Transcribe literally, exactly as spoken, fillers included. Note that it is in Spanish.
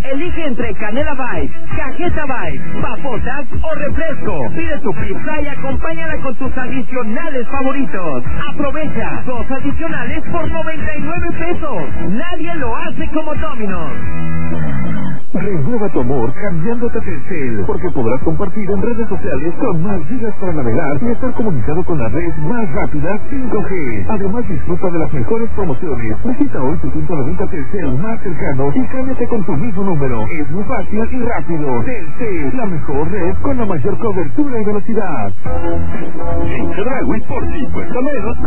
Elige entre Canela Bike, Cajeta Bike, papotas o refresco. Pide tu pizza y acompáñala con tus adicionales favoritos. Aprovecha dos adicionales por noventa y nueve pesos. Nadie lo hace como Domino's. Renueva tu amor cambiándote a Telcel, porque podrás compartir en redes sociales con más gigas para navegar y estar comunicado con la red más rápida cinco G. Además, disfruta de las mejores promociones. Visita hoy tu punto de venta Telcel más cercano y cámbiate con tu mismo número. Es muy fácil y rápido. Telcel, la mejor red con la mayor cobertura y velocidad. En Chedraui por ti cuesta menos.